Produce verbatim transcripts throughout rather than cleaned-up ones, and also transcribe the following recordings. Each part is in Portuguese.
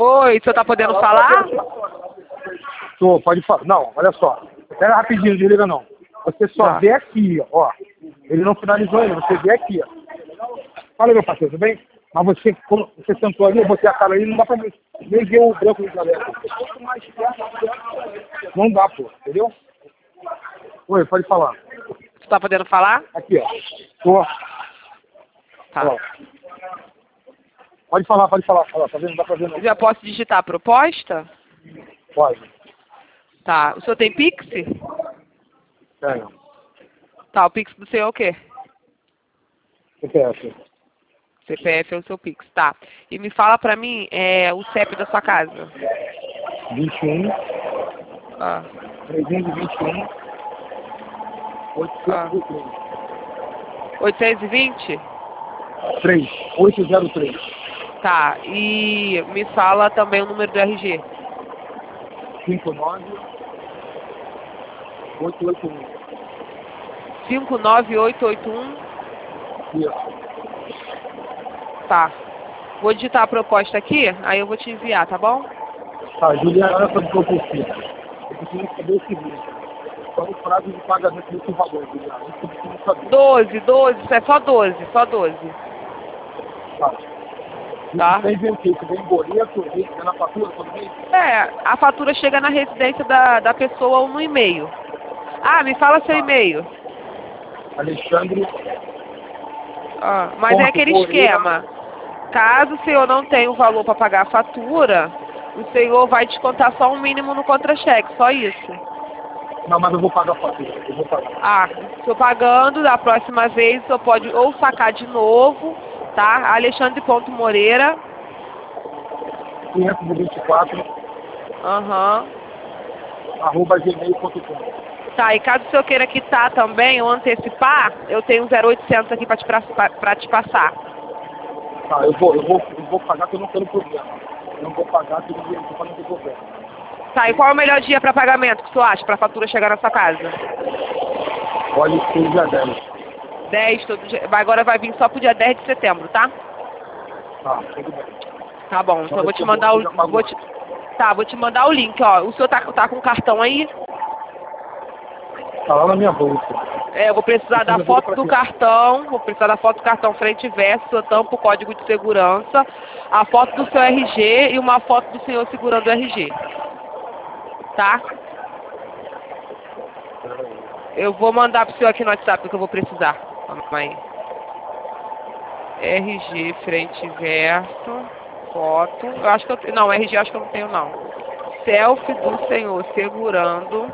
Oi, o senhor tá podendo falar? Tô, pode falar. Não, olha só. Pera rapidinho, não desliga não. Você só Tá. vê aqui, ó. Ele não finalizou ainda, você vê aqui, ó. Fala, meu parceiro, tudo bem? Mas você, como você sentou ali, eu botei a cara ali, não dá pra ver. Nem ver o branco do galera. Não dá, pô, entendeu? Oi, pode falar. Você tá podendo falar? Aqui, ó. Tô. Tá. Ó. Pode falar, pode falar. Olha, tá vendo? Não dá pra ver não. Já posso digitar a proposta? Pode. Tá. O senhor tem Pix? Tenho. Tá, o Pix do senhor é o quê? O que é essa? C P F é o seu Pix, tá. E me fala pra mim é, o C E P da sua casa. vinte e um, Ah, trezentos e vinte e um, ah. oitocentos e três. oitocentos e vinte? três, oito zero três. Tá. E me fala também o número do R G. cinco nove, oito oito um. cinco nove oito oito um. Isso. Tá. Vou digitar a proposta aqui, aí eu vou te enviar, tá bom? Tá, Juliana, olha só o que eu preciso. Eu preciso saber o seguinte. Qual o prazo de pagamento desse valor, Juliana? Isso eu preciso saber. doze, doze, isso é só doze, só doze. Tá. Tá? Isso tem ver o quê? Isso vem em boleto, vem na fatura todo mês? É, a fatura chega na residência da, da pessoa ou no e-mail. Ah, me fala seu Tá. e-mail. Alexandre. Ah, mas é Ponto aquele Moreira. esquema. Caso o senhor não tenha o valor para pagar a fatura, o senhor vai descontar só um mínimo no contra-cheque, só isso. Não, mas eu vou pagar a fatura. Eu vou pagar. Ah, o senhor pagando, da próxima vez o senhor pode ou sacar de novo, tá? Alexandre ponto Moreira. quinhentos e vinte e quatro, Aham. arroba gmail ponto com. Tá, e caso o senhor queira quitar também ou antecipar, eu tenho um zero oitocentos aqui para te, pra- pra te passar. Tá, eu vou, eu vou, eu vou pagar que eu não quero problema. Eu não vou pagar que eu não estou falando problema. Tá, e qual é o melhor dia para pagamento que tu acha, para a fatura chegar na sua casa? Olha, seis dia dez. dez, todo dia. Agora vai vir só pro dia dez de setembro, tá? Tá, tudo bem. Tá bom, então eu vou te eu mandar o. já pago Vou te, tá, vou te mandar o link, ó. O senhor tá, tá com cartão aí? Tá lá na minha bolsa. É, eu vou precisar Depois da eu vou foto pra do ti. cartão, vou precisar da foto do cartão frente e verso, eu tampo o código de segurança, a foto do seu R G e uma foto do senhor segurando o R G. Tá? Eu vou mandar pro senhor aqui no WhatsApp o que eu vou precisar. Calma aí. R G frente e verso, foto. Eu acho que eu tenho. Não, R G eu acho que eu não tenho não. Selfie do senhor segurando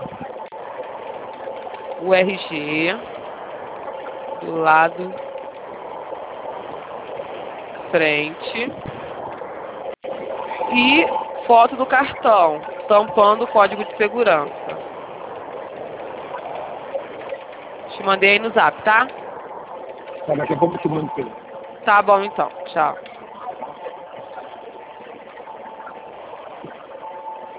o R G do lado frente e foto do cartão, tampando o código de segurança. Te mandei aí no zap, tá? Tá, daqui a pouco eu te mando. Tá bom então, tchau.